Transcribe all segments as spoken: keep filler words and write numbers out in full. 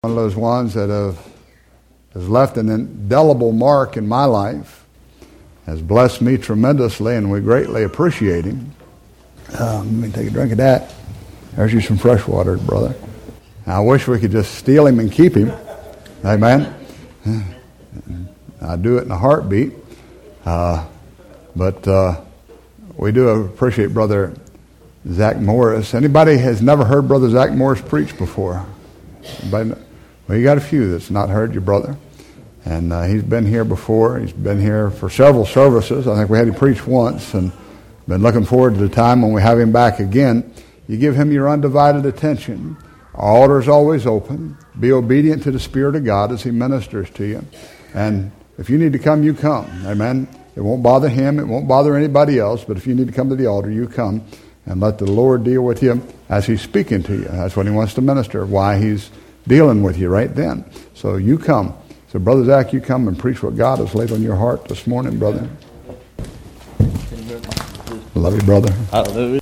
One of those ones that have has left an indelible mark in my life, has blessed me tremendously, and we greatly appreciate him. Um, let me take a drink of that. There's you some fresh water, brother. I wish we could just steal him and keep him. Amen. I'd do it in a heartbeat. Uh, but uh, we do appreciate Brother Zach Morris. Anybody has never heard Brother Zach Morris preach before? Anybody know? Well, you got a few that's not heard your brother. And uh, he's been here before. He's been here for several services. I think we had him preach once, and been looking forward to the time when we have him back again. You give him your undivided attention. Our altar is always open. Be obedient to the Spirit of God as he ministers to you. And if you need to come, you come. Amen. It won't bother him. It won't bother anybody else. But if you need to come to the altar, you come. And let the Lord deal with you as he's speaking to you. That's what he wants to minister, why he's dealing with you right then. So you come. So Brother Zach, you come and preach what God has laid on your heart this morning, brother. Love you, brother. Hallelujah.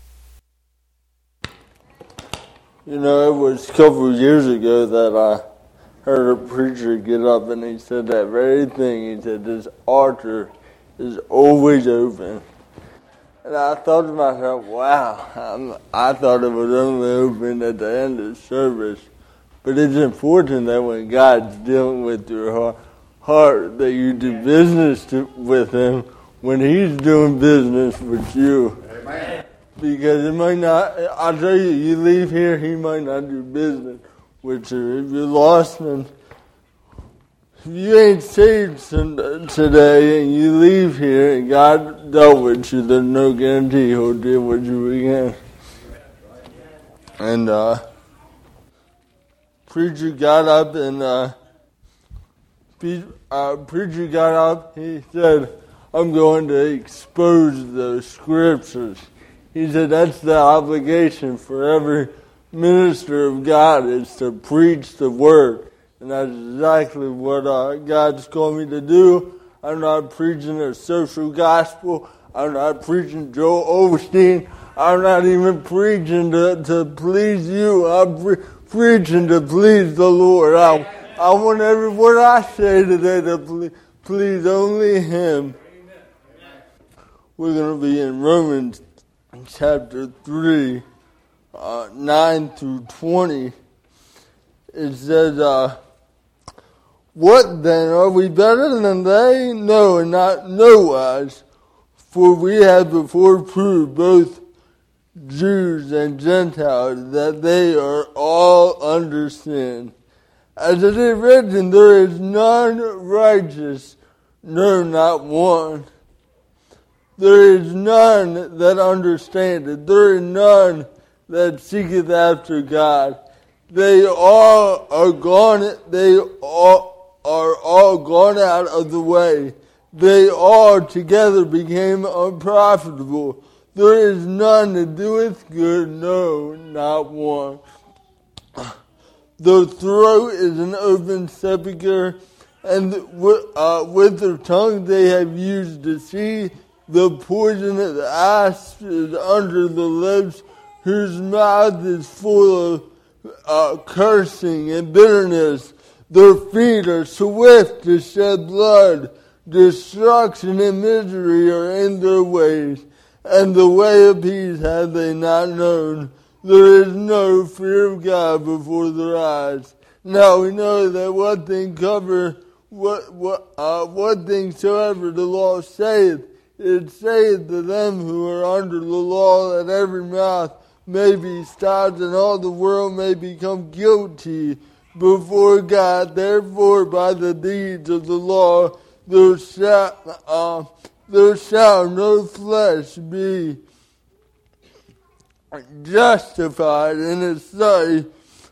You know, it was a couple of years ago that I heard a preacher get up and he said that very thing. He said, this altar is always open. And I thought to myself, wow, I'm, I thought it was only open at the end of service. But it's important that when God's dealing with your heart, that you do business to, with him when he's doing business with you. Amen. Because it might not, I'll tell you, you leave here, he might not do business with you. If you're lost and if you ain't saved today and you leave here and God dealt with you, there's no guarantee he'll deal with you again. And, uh, Preacher got up and uh, uh, preacher got up. He said, I'm going to expose the scriptures. He said that's the obligation for every minister of God is to preach the word. And that's exactly what uh, God's called me to do. I'm not preaching a social gospel. I'm not preaching Joel Osteen. I'm not even preaching to, to please you. I'm pre- preaching to please the Lord. I, I want every word I say today to please, please only him. We're going to be in Romans chapter three, uh, nine through twenty. It says, uh, what then? Are we better than they? No, and not nowise. For we have before proved both Jews and Gentiles, that they are all under sin. As it is written, there is none righteous, no, not one. There is none that understandeth, there is none that seeketh after God. They all are gone, they all are all gone out of the way. They all together became unprofitable. There is none that doeth good, no, not one. The throat is an open sepulchre, and uh, with their tongue they have used deceit. The poison of the asp is under the lips, whose mouth is full of uh, cursing and bitterness. Their feet are swift to shed blood. Destruction and misery are in their ways. And the way of peace have they not known. There is no fear of God before their eyes. Now we know that what thing cover, what what uh, what thing soever the law saith, it saith to them who are under the law that every mouth may be stopped and all the world may become guilty before God. Therefore, by the deeds of the law, there shall uh, There shall no flesh be justified in his sight,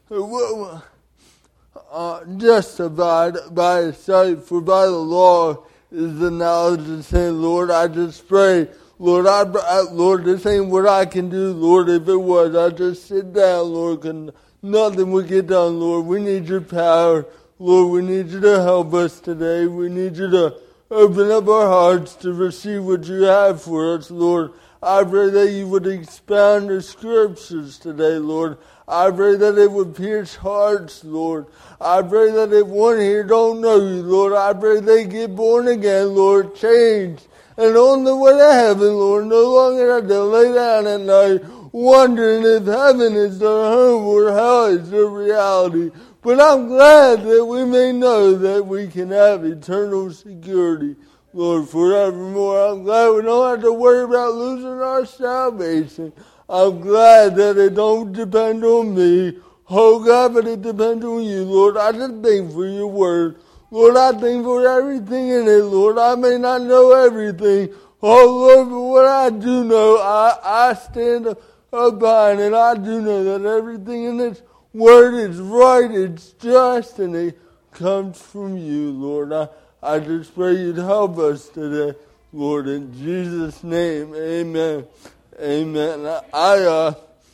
uh, justified by his sight, for by the law is the knowledge of sin. Lord, I just pray, Lord, I, I, Lord, this ain't what I can do, Lord. If it was, I'd just sit down, Lord, because nothing would get done, Lord. We need your power, Lord. We need you to help us today. We need you to open up our hearts to receive what you have for us, Lord. I pray that you would expound the scriptures today, Lord. I pray that it would pierce hearts, Lord. I pray that if one here don't know you, Lord, I pray they get born again, Lord, changed, and on the way to heaven, Lord, no longer have to lay down at night wondering if heaven is their home or hell is their reality. But I'm glad that we may know that we can have eternal security, Lord, forevermore. I'm glad we don't have to worry about losing our salvation. I'm glad that it don't depend on me, oh God, but it depends on you, Lord. I just thank for your word. Lord, I thank for everything in it, Lord. I may not know everything, oh Lord, but what I do know, I, I stand up behind it. I do know that everything in this word is right, it's just, and it comes from you, Lord. I, I just pray you'd help us today, Lord, in Jesus' name, amen. Amen. I uh,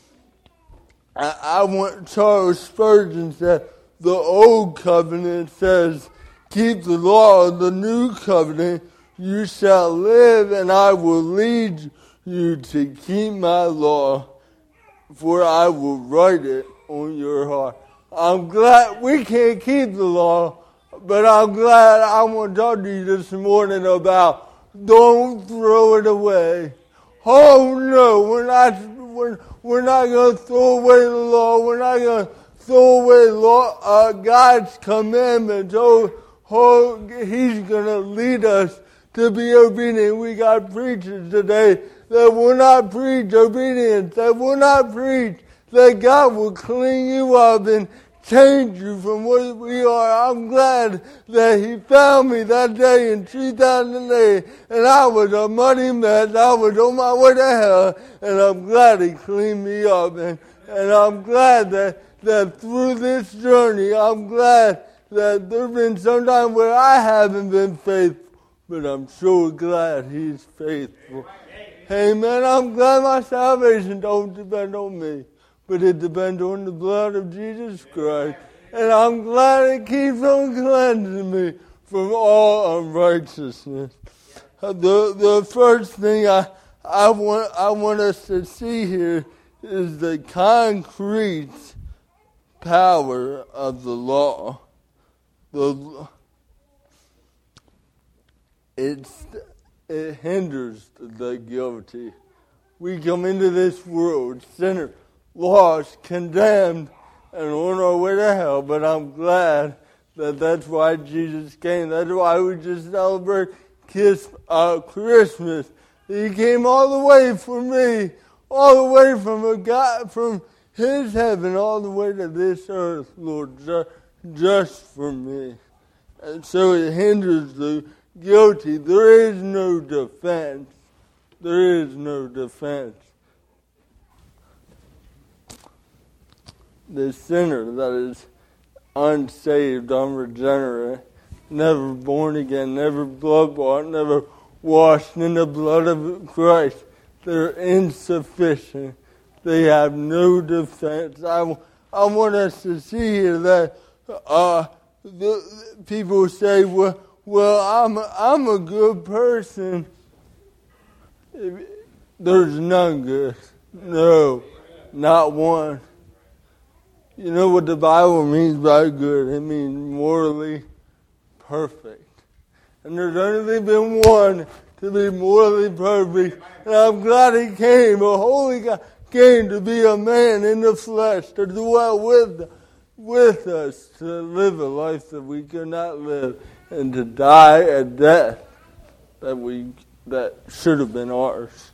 I, I want Charles Spurgeon said the old covenant says, keep the law of the new covenant. You shall live, and I will lead you to keep my law, for I will write it on your heart. I'm glad we can't keep the law, but I'm glad I want to talk to you this morning about don't throw it away. Oh no, we're not, we're, we're not going to throw away the law. We're not going to throw away law, uh, God's commandments. Oh, oh, He's going to lead us to be obedient. We got preachers today that will not preach obedience, that will not preach that God will clean you up and change you from what we are. I'm glad that He found me that day in two thousand eight, and I was a muddy mess. I was on my way to hell, and I'm glad He cleaned me up. And, and I'm glad that, that through this journey, I'm glad that there have been some times where I haven't been faithful, but I'm so glad He's faithful. Amen. I'm glad my salvation don't depend on me, but it depends on the blood of Jesus Christ. And I'm glad it keeps on cleansing me from all unrighteousness. Uh, the the first thing I I want I want us to see here is the concrete power of the law. The it's it hinders the guilty. We come into this world sinners, lost, condemned, and on our way to hell. But I'm glad that that's why Jesus came. That's why we just celebrate Kiss, uh, Christmas. He came all the way for me, all the way from a God, from His heaven, all the way to this earth, Lord, just, just for me. And so it hinders the guilty. There is no defense. There is no defense. The sinner that is unsaved, unregenerate, never born again, never blood-bought, never washed in the blood of Christ, they're insufficient. They have no defense. I, I want us to see here that uh, the, people say, well, well, I'm a, I'm a good person. There's none good. No, not one. You know what the Bible means by good? It means morally perfect. And there's only been one to be morally perfect. And I'm glad He came, a holy God came to be a man in the flesh, to dwell with, with us, to live a life that we could not live, and to die a death that we that should have been ours.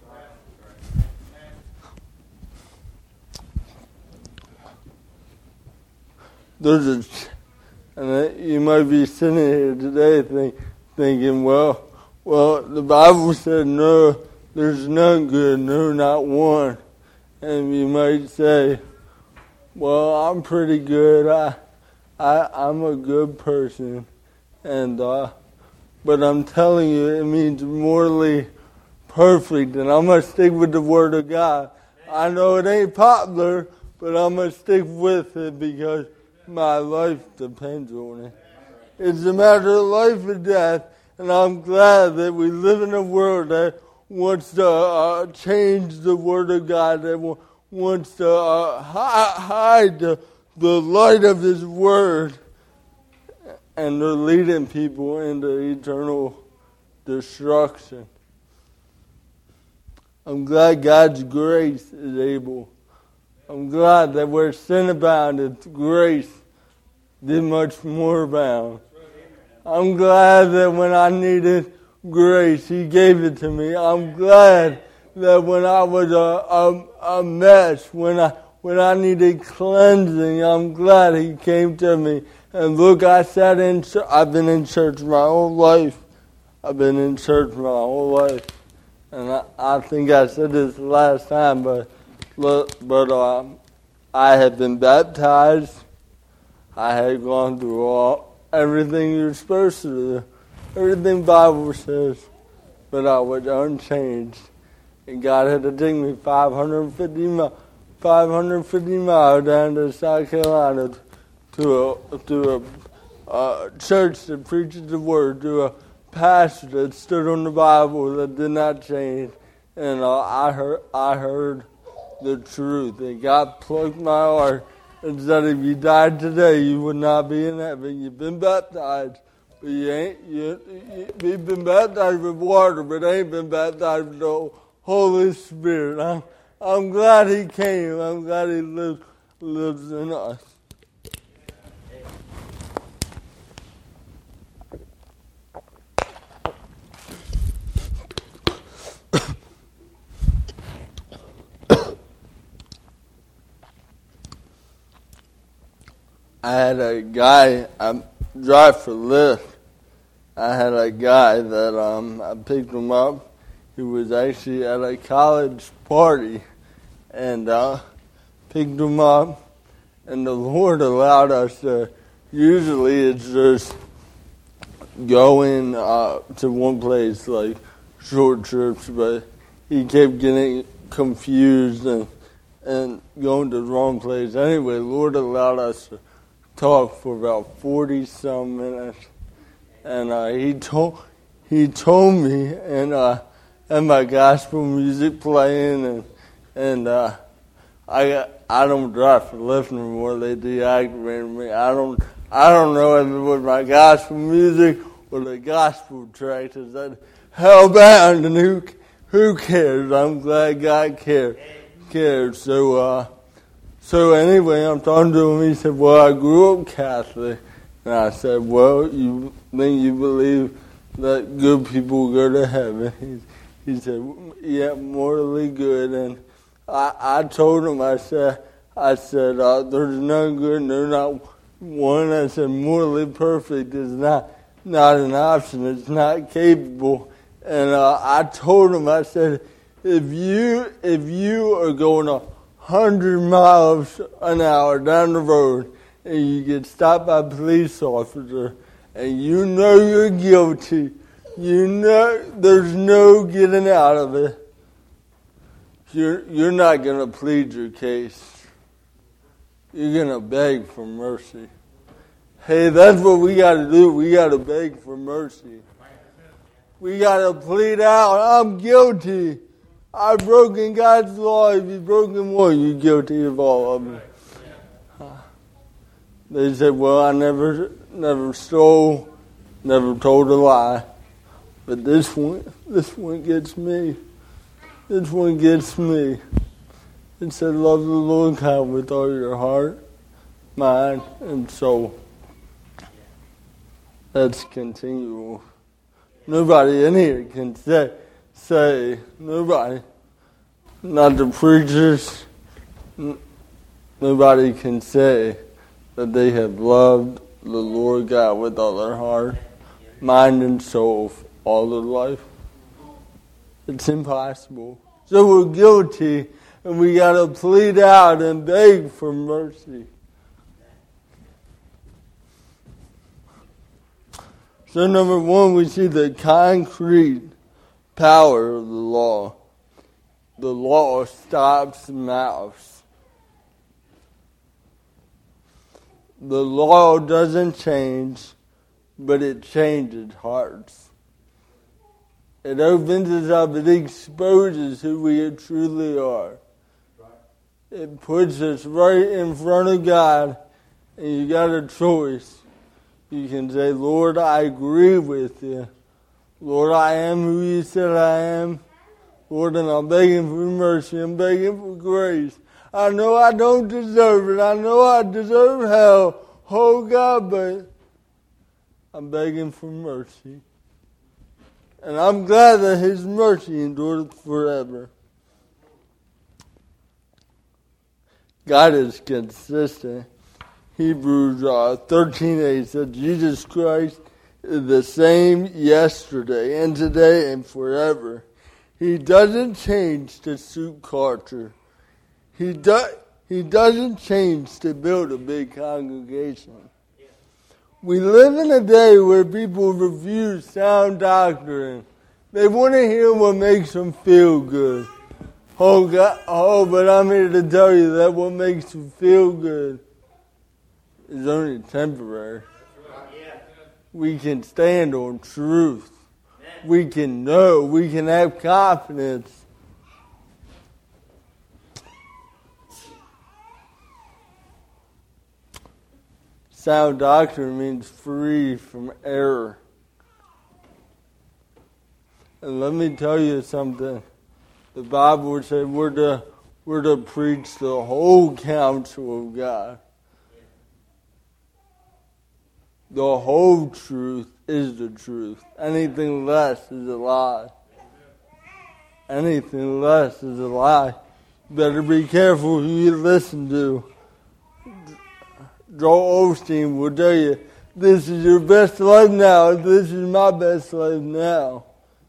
There's a, and you might be sitting here today think, thinking, well, well, the Bible said no, there's none good, no, not one. And you might say, well, I'm pretty good. I, I, I'm a good person, and uh, but I'm telling you, it means morally perfect, and I'm gonna stick with the Word of God. I know it ain't popular, but I'm gonna stick with it because my life depends on it. It's a matter of life and death, and I'm glad that we live in a world that wants to uh, change the Word of God, that wants to uh, hide the, the light of His Word, and they're leading people into eternal destruction. I'm glad God's grace is able. I'm glad that where sin abounded, grace did much more abound. I'm glad that when I needed grace, He gave it to me. I'm glad that when I was a, a, a mess, when I when I needed cleansing, I'm glad He came to me. And look, I sat in. I've been in church my whole life. I've been in church my whole life, and I, I think I said this last time, but but uh, I had been baptized. I had gone through all everything you're supposed to do, everything the Bible says, but I was unchanged. And God had to take me five hundred fifty miles, five hundred fifty miles down to South Carolina to a to a uh, church that preaches the Word, to a pastor that stood on the Bible that did not change, and uh, I heard I heard the truth. And God plucked my heart and said, "If you died today, you would not be in heaven. You've been baptized, but you ain't. You, you, you've been baptized with water, but ain't been baptized with the Holy Spirit." I'm I'm glad He came. I'm glad He lives lives in us. I had a guy, I drive for Lyft. I had a guy that um, I picked him up. He was actually at a college party, and uh, picked him up, and the Lord allowed us to, usually it's just going uh, to one place, like short trips, but he kept getting confused and, and going to the wrong place. Anyway, the Lord allowed us to talk for about forty some minutes, and uh, he told he told me, and uh, and my gospel music playing, and and uh, I I don't drive for Lyft anymore. They deactivated me. I don't I don't know if it was my gospel music or the gospel track that said hellbound, and who who cares? I'm glad God cared cared. So. Uh, So anyway, I'm talking to him. He said, "Well, I grew up Catholic." And I said, "Well, you then you believe that good people go to heaven?" He, he said, "Yeah, morally good." And I, I told him, I said, I said, uh, "There's none good, there's not one." I said, "Morally perfect is not not an option. It's not capable." And uh, I told him, I said, "If you if you are going to hundred miles an hour down the road, and you get stopped by a police officer, and you know you're guilty, you know there's no getting out of it, you're you're not going to plead your case. You're going to beg for mercy." Hey, that's what we got to do. We got to beg for mercy. We got to plead out, "I'm guilty. I've broken God's law. If you've broken one, you're guilty of all of them." They said, "Well, I never never stole, never told a lie." But this one, this one gets me. This one gets me. It said, "Love the Lord God with all your heart, mind, and soul." That's continual. Nobody in here can say, say, nobody, not the preachers, n- nobody can say that they have loved the Lord God with all their heart, mind, and soul all their life. It's impossible. So we're guilty, and we got to plead out and beg for mercy. So number one, we see the concrete power of the law. The law stops mouths. The law doesn't change, but it changes hearts. It opens us up. It exposes who we truly are. It puts us right in front of God, and you got a choice. You can say, Lord, I agree with you. Lord, I am who you said I am. Lord, and I'm begging for mercy. I'm begging for grace. I know I don't deserve it. I know I deserve hell. Oh, God, but I'm begging for mercy. And I'm glad that His mercy endures forever. God is consistent. Hebrews uh, thirteen eight said, Jesus Christ is the same yesterday and today and forever. He doesn't change to suit culture. He, do, he doesn't change to build a big congregation. We live in a day where people refuse sound doctrine. They want to hear what makes them feel good. Oh, God, oh, but I'm here to tell you that what makes you feel good is only temporary. We can stand on truth. We can know. We can have confidence. Sound doctrine means free from error. And let me tell you something. The Bible would say we're to, we're to preach the whole counsel of God. The whole truth is the truth. Anything less is a lie. Anything less is a lie. You better be careful who you listen to. Joel Osteen will tell you, this is your best life now. This is my best life now.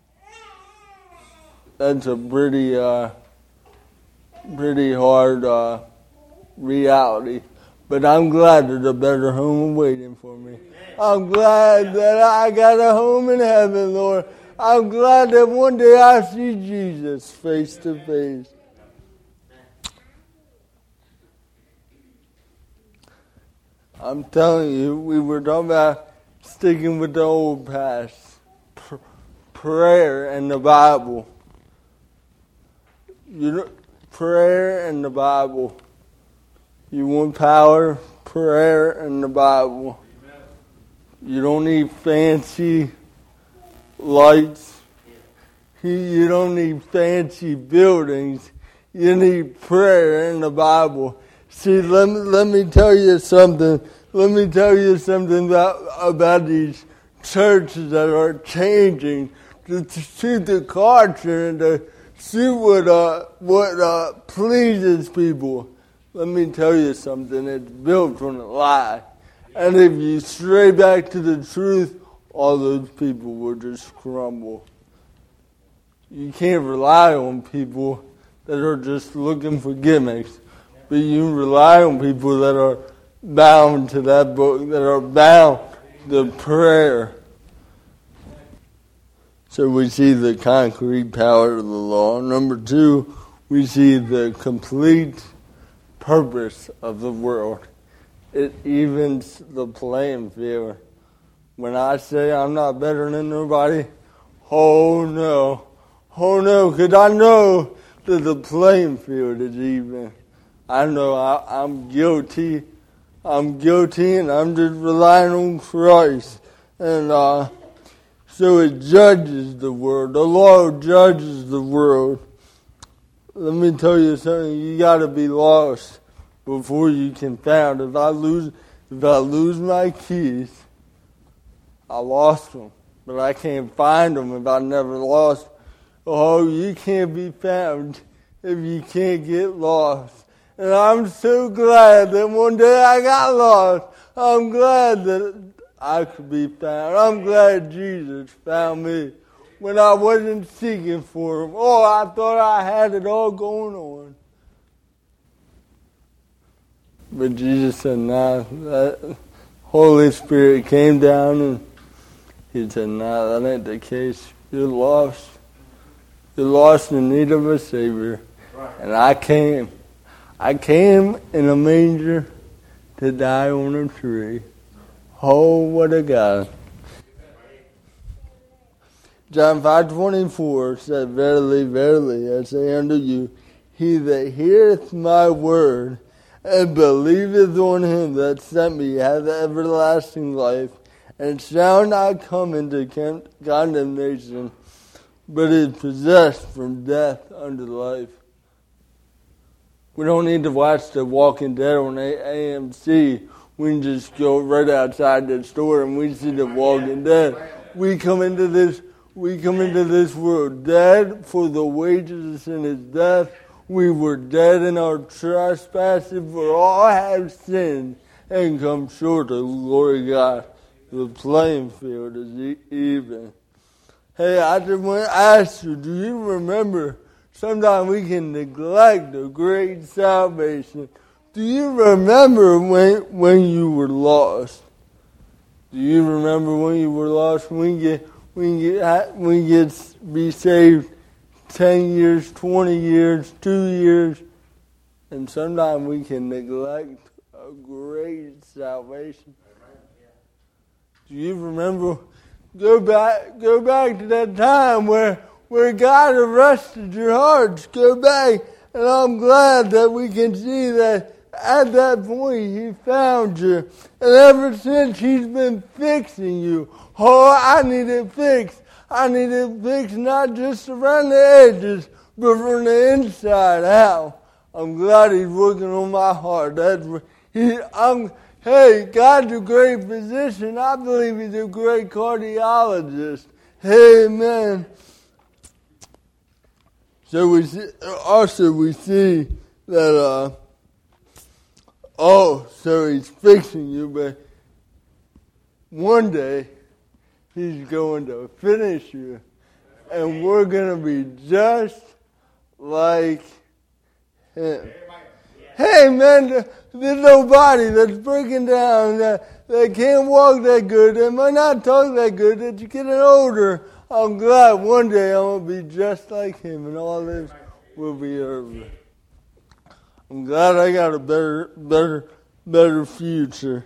That's a pretty, uh, pretty hard uh, reality. But I'm glad there's a better home waiting for me. I'm glad that I got a home in heaven, Lord. I'm glad that one day I see Jesus face to face. I'm telling you, we were talking about sticking with the old past. Pr- prayer and the Bible. You know, prayer and the Bible. You want power? Prayer and the Bible. You don't need fancy lights. You don't need fancy buildings. You need prayer and the Bible. See, let me, let me tell you something. Let me tell you something about, about these churches that are changing to, to suit the culture and to suit what, uh, what uh, pleases people. Let me tell you something. It's built on a lie. And if you stray back to the truth, all those people will just crumble. You can't rely on people that are just looking for gimmicks. But you rely on people that are bound to that book, that are bound to prayer. So we see the concrete power of the law. Number two, we see the complete purpose of the world. It evens the playing field. When I say I'm not better than nobody, oh no, oh no, because I know that the playing field is even. I know I, I'm guilty. I'm guilty, and I'm just relying on Christ. And uh, so it judges the world. The law judges the world. Let me tell you something. You got to be lost before you can found. If I lose, if I lose my keys, I lost them. But I can't find them if I never lost. Oh, you can't be found if you can't get lost. And I'm so glad that one day I got lost. I'm glad that I could be found. I'm glad Jesus found me when I wasn't seeking for him. Oh, I thought I had it all going on. But Jesus said, nah, that Holy Spirit came down and he said, nah, that ain't the case. You're lost. You're lost in need of a Savior. And I came. I came in a manger to die on a tree. Oh, what a God. John five twenty-four said, Verily, verily, I say unto you, he that heareth my word and believeth on him that sent me hath everlasting life, and shall not come into condemnation, but is possessed from death unto life. We don't need to watch The Walking Dead on A M C. We can just go right outside the store and we see The Walking Dead. We come into this, we come into this world dead, for the wages of sin is death. We were dead in our trespasses, for all have sinned and come short of the glory of God. The playing field is even. Hey, I just want to ask you, do you remember, sometimes we can neglect the great salvation. Do you remember when when you were lost? Do you remember when you were lost? We get we get we get be saved ten years, twenty years, two years, and sometimes we can neglect a great salvation. Do you remember? Go back, go back to that time where where God arrested your hearts. Go back, and I'm glad that we can see that at that point He found you, and ever since He's been fixing you. Oh, I need it fixed. I need it fixed not just around the edges, but from the inside out. I'm glad He's working on my heart. That's he. I'm. Hey, God's a great physician. I believe He's a great cardiologist. Amen. So we see, also we see that, uh, oh, so He's fixing you, but one day He's going to finish you. And we're going to be just like Him. Hey, man, there's nobody that's breaking down, that, that can't walk that good, that might not talk that good, that you're getting older. I'm glad one day I'm going to be just like Him, and all this will be over. I'm glad I got a better, better, better future.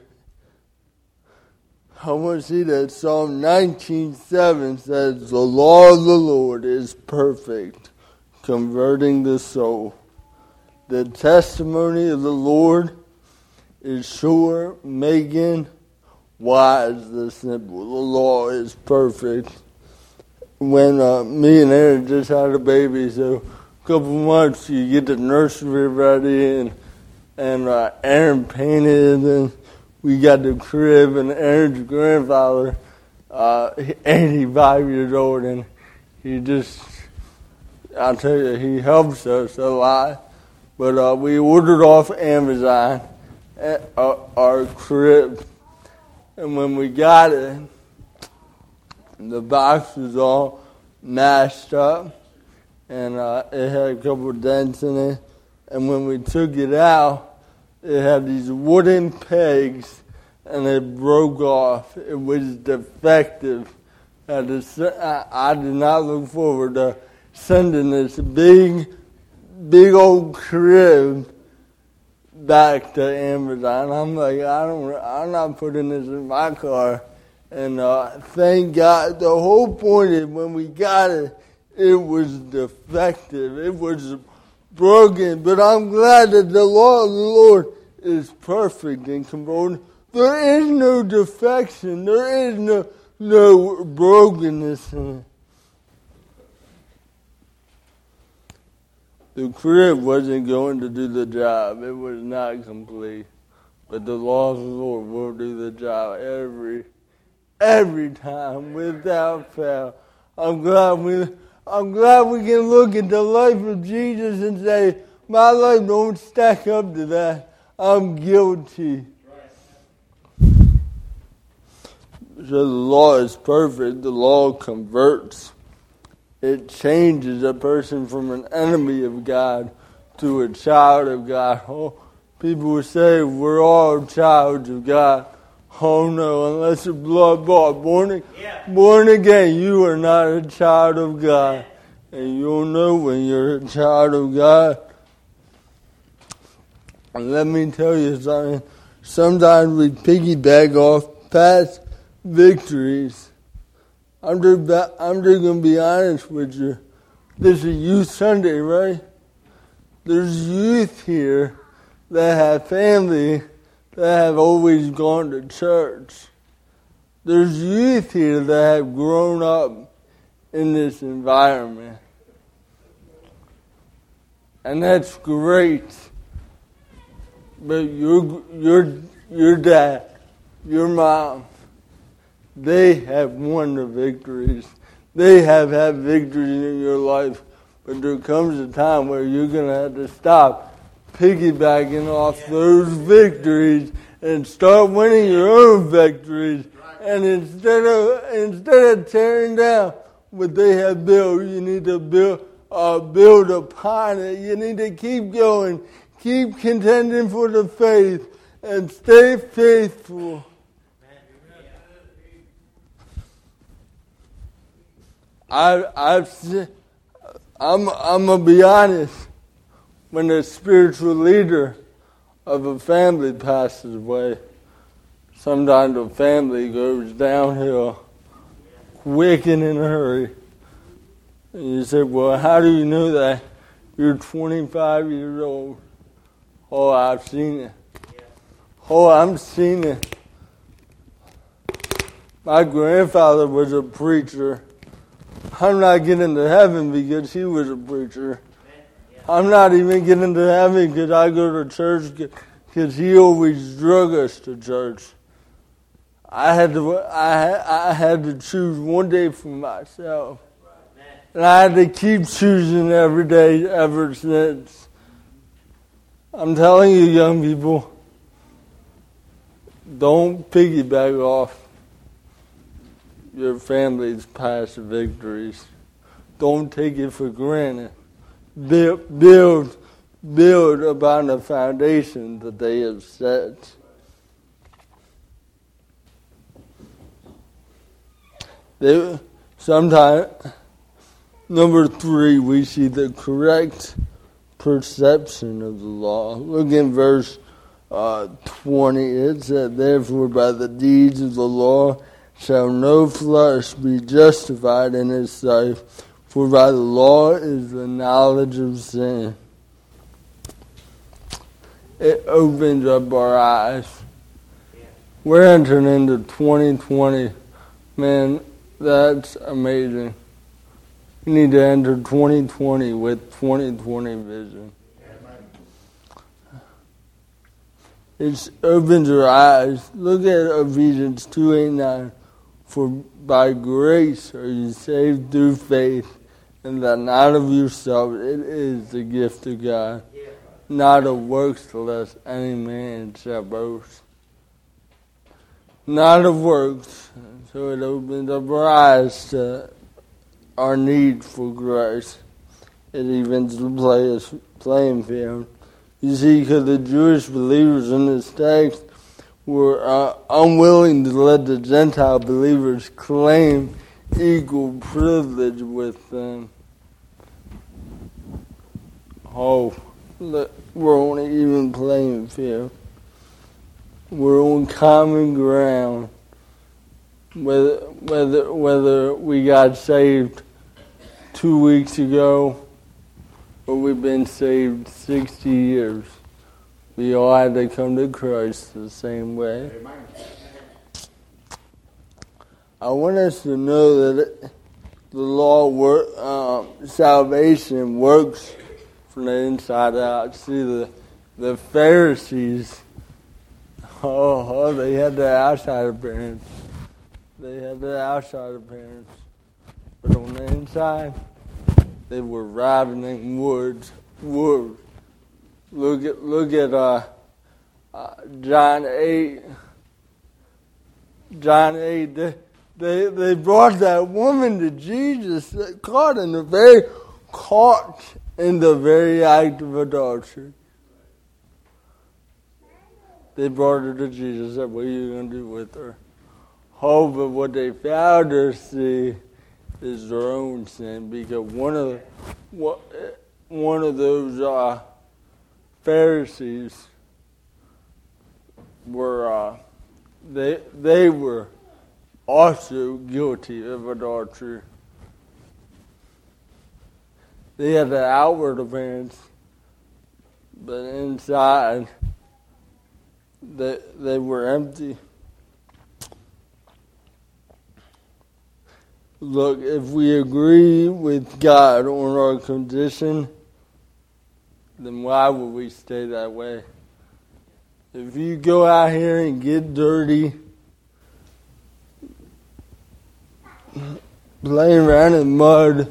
I want to see that Psalm nineteen seven says, the law of the Lord is perfect, converting the soul. The testimony of the Lord is sure, making wise the simple. The law is perfect. When uh, me and Aaron just had a baby, so a couple months you get the nursery ready, and and uh, Aaron painted, and we got the crib, and Aaron's grandfather, uh, eighty-five years old, and he just, I'll tell you, he helps us a lot. But uh, we ordered off Amazon at our, our crib, and when we got it, the box was all mashed up, and uh, it had a couple of dents in it. And when we took it out, it had these wooden pegs, and it broke off. It was defective. I, just, I, I did not look forward to sending this big. big old crib back to Amazon. I'm like, I don't, I'm not putting this in my car. And uh, thank God, the whole point is when we got it, it was defective. It was broken. But I'm glad that the law of the Lord is perfect and controlled. There is no defection. There is no, no brokenness in it. The crib wasn't going to do the job. It was not complete. But the law of the Lord will do the job every every time without fail. I'm glad we I'm glad we can look at the life of Jesus and say, my life don't stack up to that. I'm guilty. So the law is perfect. The law converts. It changes a person from an enemy of God to a child of God. Oh, people will say we're all childs of God. Oh no, unless you're blood bought, born, yeah. born again, you are not a child of God. And you'll know when you're a child of God. And let me tell you something. Sometimes we piggyback off past victories I'm just, I'm just going to be honest with you. This is Youth Sunday, right? There's youth here that have family that have always gone to church. There's youth here that have grown up in this environment. And that's great. But your, your, your dad, your mom, they have won the victories. They have had victories in your life. But there comes a time where you're going to have to stop piggybacking off those victories and start winning your own victories. And instead of instead of tearing down what they have built, you need to build uh, build upon it. You need to keep going, keep contending for the faith, and stay faithful. I I've I'm I'm gonna be honest. When the spiritual leader of a family passes away, sometimes the family goes downhill quick and in a hurry. And you say, well, how do you know that? You're twenty-five years old. Oh, I've seen it. Oh, I'm seeing it. My grandfather was a preacher. I'm not getting to heaven because he was a preacher. I'm not even getting to heaven because I go to church because he always drug us to church. I had to I I had to choose one day for myself. And I had to keep choosing every day ever since. I'm telling you, young people, don't piggyback off your family's past victories. Don't take it for granted. Build, build, build upon the foundation that they have set. They, sometimes, number three, we see the correct perception of the law. Look in verse uh, twenty. It said, therefore, by the deeds of the law shall no flesh be justified in his sight, for by the law is the knowledge of sin. It opens up our eyes. We're entering into twenty twenty. Man, that's amazing. You need to enter twenty twenty with twenty twenty vision. It opens your eyes. Look at Ephesians two eight nine. For by grace are you saved through faith, and that not of yourself, it is the gift of God, not of works, lest any man shall boast. Not of works. So it opens up our eyes to our need for grace. It evens the playing field. You see, because the Jewish believers in this text were uh, unwilling to let the Gentile believers claim equal privilege with them. Oh, look, we're on an even playing field. We're on common ground. Whether whether whether we got saved two weeks ago or we've been saved sixty years, we all had to come to Christ the same way. Amen. I want us to know that the law, work, um, salvation works from the inside out. See, the the Pharisees, oh, oh they had the outside appearance. They had the outside appearance. But on the inside, they were ravening wolves. wolves. Look at look at uh, uh, John eight. John eight. They, they they brought that woman to Jesus, caught in the very caught in the very act of adultery. They brought her to Jesus. Said, "What are you going to do with her?" Oh, but what they failed to see is their own sin, because one of one of those uh, Pharisees were uh, they they were also guilty of adultery. They had the outward appearance, but inside they, they were empty. Look, if we agree with God on our condition, then why would we stay that way? If you go out here and get dirty, playing around in mud,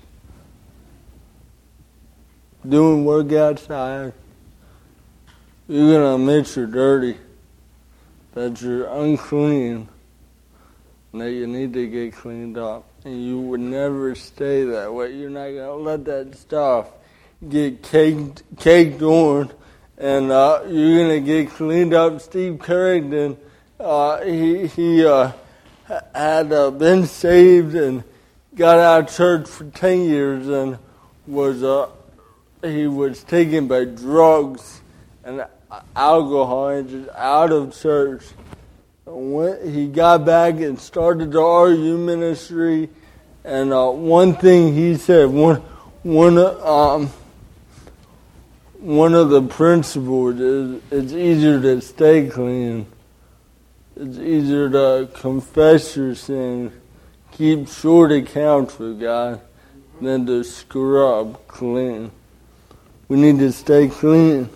doing work outside, you're going to admit you're dirty, that you're unclean, and that you need to get cleaned up. And you would never stay that way. You're not going to let that stuff get caked, caked on, and uh, you're going to get cleaned up. Steve Carrington, uh, he, he uh, had uh, been saved and got out of church for ten years and was uh, he was taken by drugs and alcohol and just out of church. When he got back and started the R U ministry, and uh, one thing he said, one one um one of the principles is it's easier to stay clean. It's easier to confess your sin, keep short accounts with God, than to scrub clean. We need to stay clean.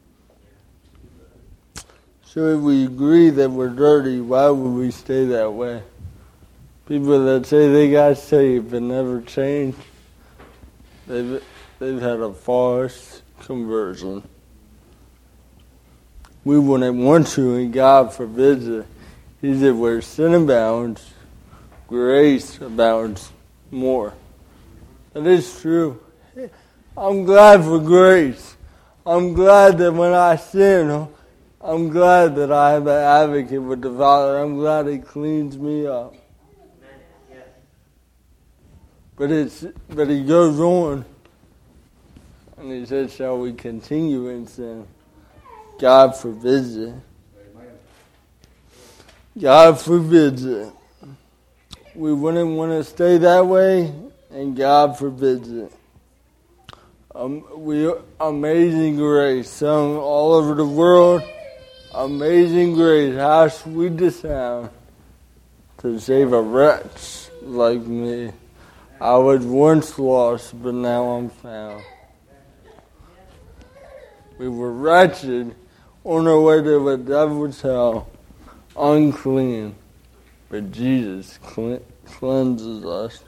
So if we agree that we're dirty, why would we stay that way? People that say they got saved and never changed, they've, they've had a false conversion. We wouldn't want to, and God forbids it. He said where sin abounds, grace abounds more. That is true. I'm glad for grace. I'm glad that when I sin, I'm glad that I have an advocate with the Father. I'm glad He cleans me up. But it's but He goes on, and He says, shall we continue in sin? God forbids it. God forbids it. We wouldn't want to stay that way, and God forbids it. Um, we Amazing Grace, sung all over the world. Amazing grace, how sweet the sound to save a wretch like me. I was once lost, but now I'm found. We were wretched, on our way to the devil's hell, unclean, but Jesus cleanses us.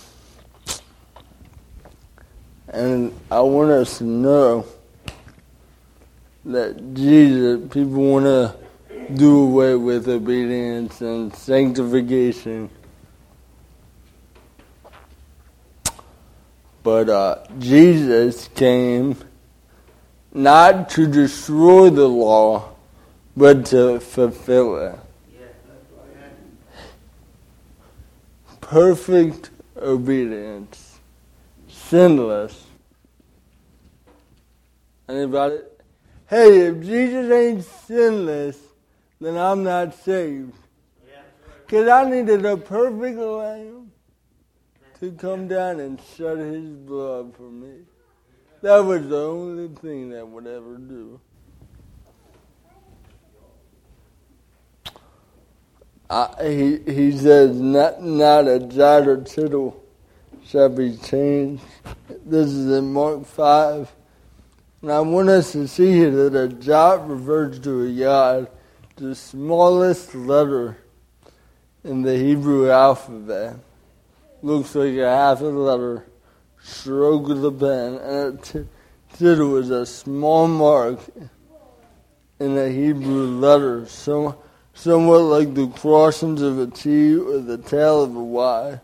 And I want us to know that Jesus, people want to do away with obedience and sanctification. But uh, Jesus came not to destroy the law, but to fulfill it. Perfect obedience. Sinless. Anybody? Hey, if Jesus ain't sinless, then I'm not saved. Because I needed a perfect lamb to come down and shed His blood for me. That was the only thing that would ever do. I, he, he says, not, not a jot or tittle shall be changed. This is in Mark five. And I want us to see here that a jot refers to a yod, the smallest letter in the Hebrew alphabet. Looks like a half a letter, stroke of the pen, and a t- tittle is a small mark in the Hebrew letter, so, somewhat like the crossings of a T or the tail of a Y.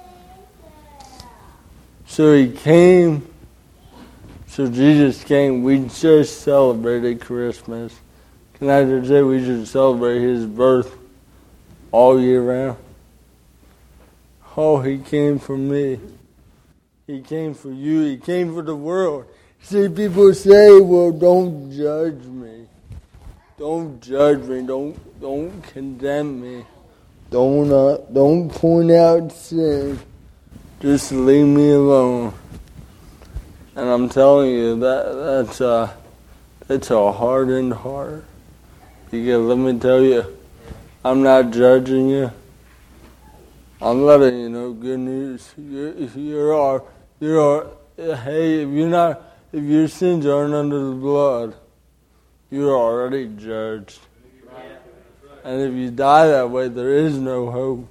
So He came. So Jesus came. We just celebrated Christmas. Can I just say we should celebrate His birth all year round? Oh, He came for me. He came for you. He came for the world. See, people say, well, don't judge me. Don't judge me. Don't, don't condemn me. Don't uh, don't point out sin. Just leave me alone. And I'm telling you that that's uh that's a hardened heart. Because let me tell you, I'm not judging you. I'm letting you know good news. You you are you are hey if you're not if your sins aren't under the blood, you're already judged. And if you die that way, there is no hope.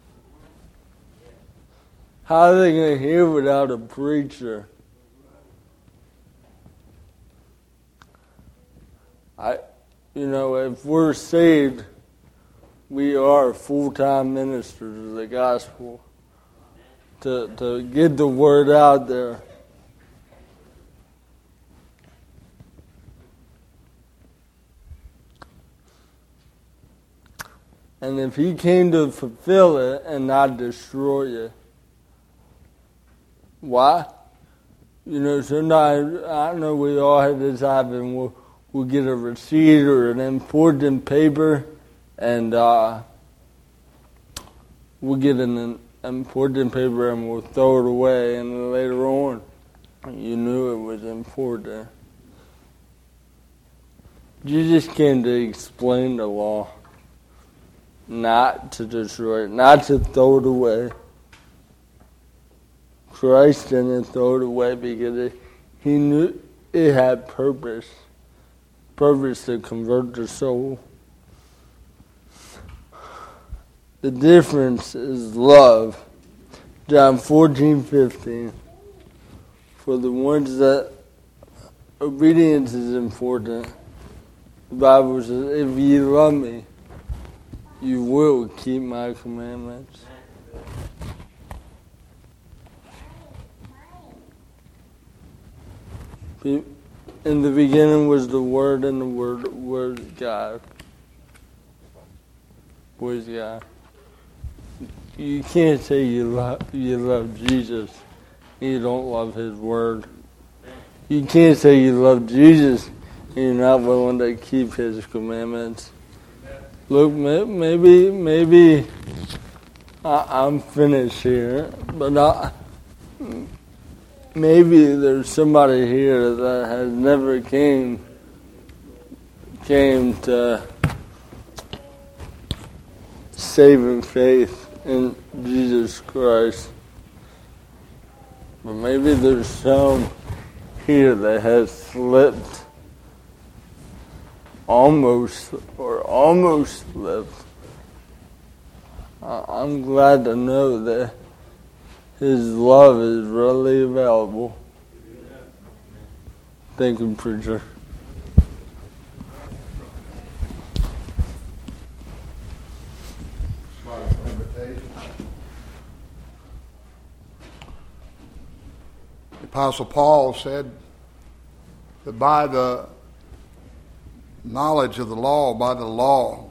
How are they going to hear without a preacher? I, you know, if we're saved, we are full-time ministers of the gospel to to get the word out there. And if he came to fulfill it and not destroy it, why? You know, sometimes, I know we all have this happen. We'll, we'll get a receipt or an important paper, and uh, we'll get an important paper and we'll throw it away, and then later on, you knew it was important. Jesus came to explain the law. Not to destroy it, not to throw it away. Christ didn't throw it away because it, he knew it had purpose. Purpose to convert the soul. The difference is love. John fourteen fifteen. For the ones that obedience is important, the Bible says, if you love me, you will keep my commandments. In the beginning was the Word, and the Word was God. Was God. You can't say you love you love Jesus and you don't love His Word. You can't say you love Jesus and you're not willing to keep His commandments. Look, maybe, maybe I'm finished here, but I, maybe there's somebody here that has never came, came to saving faith in Jesus Christ. But maybe there's some here that has slipped. Almost, or almost slipped. I'm glad to know that His love is readily available. Thank you, preacher. The Apostle Paul said that by the knowledge of the law, by the law,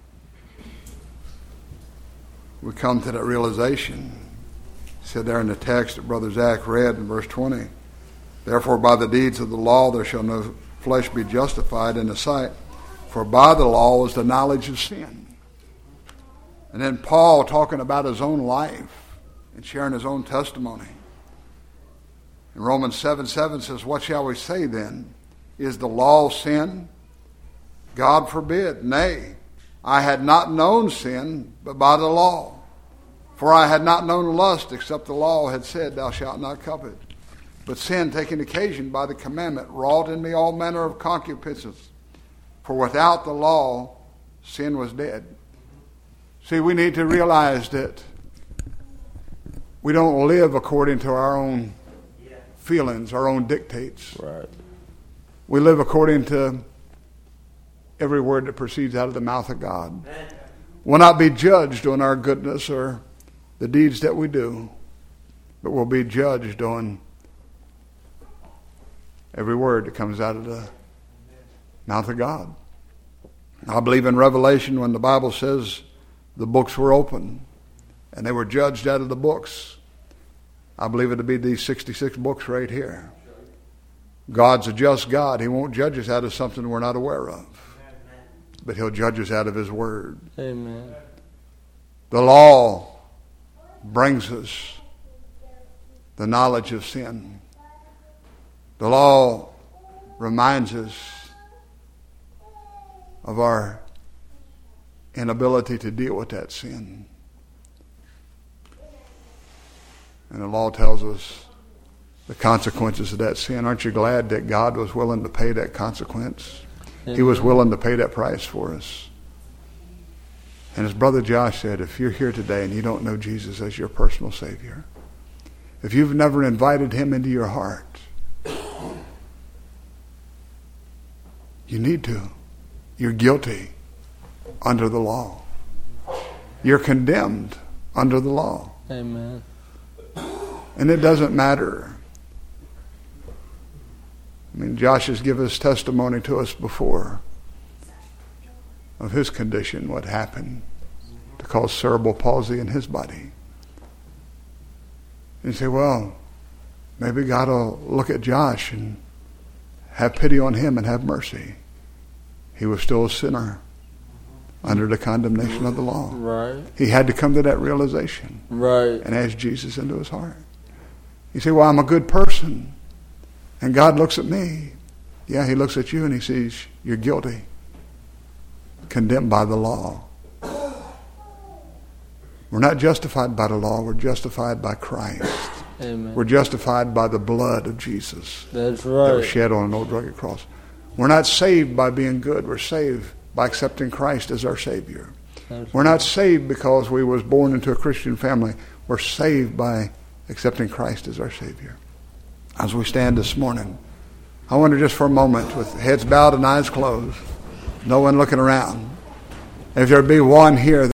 we come to that realization. He said there in the text that Brother Zach read in verse twenty, therefore by the deeds of the law there shall no flesh be justified in the sight, for by the law is the knowledge of sin. And then Paul talking about his own life and sharing his own testimony. In Romans seven seven says, what shall we say then? Is the law sin? God forbid. Nay, I had not known sin but by the law. For I had not known lust except the law had said, thou shalt not covet. But sin, taking occasion by the commandment, wrought in me all manner of concupiscence. For without the law, sin was dead. See, we need to realize that we don't live according to our own feelings, our own dictates. Right. We live according to every word that proceeds out of the mouth of God. We'll not be judged on our goodness or the deeds that we do, but we'll be judged on every word that comes out of the mouth of God. I believe in Revelation when the Bible says the books were open and they were judged out of the books. I believe it to be these sixty-six books right here. God's a just God. He won't judge us out of something we're not aware of. But He'll judge us out of His Word. Amen. The law brings us the knowledge of sin. The law reminds us of our inability to deal with that sin. And the law tells us the consequences of that sin. Aren't you glad that God was willing to pay that consequence? Amen. He was willing to pay that price for us. And as Brother Josh said, if you're here today and you don't know Jesus as your personal Savior, if you've never invited Him into your heart, you need to. You're guilty under the law. You're condemned under the law. Amen. And it doesn't matter. I mean, Josh has given us testimony to us before of his condition, what happened to cause cerebral palsy in his body. And you say, well, maybe God will look at Josh and have pity on him and have mercy. He was still a sinner under the condemnation of the law. Right. He had to come to that realization. Right. And ask Jesus into his heart. You say, well, I'm a good person. And God looks at me. Yeah, He looks at you and He sees you're guilty. Condemned by the law. We're not justified by the law. We're justified by Christ. Amen. We're justified by the blood of Jesus. That's right. That was shed on an old rugged cross. We're not saved by being good. We're saved by accepting Christ as our Savior. That's We're not saved because we was born into a Christian family. We're saved by accepting Christ as our Savior. As we stand this morning, I wonder just for a moment, with heads bowed and eyes closed, no one looking around, if there be one here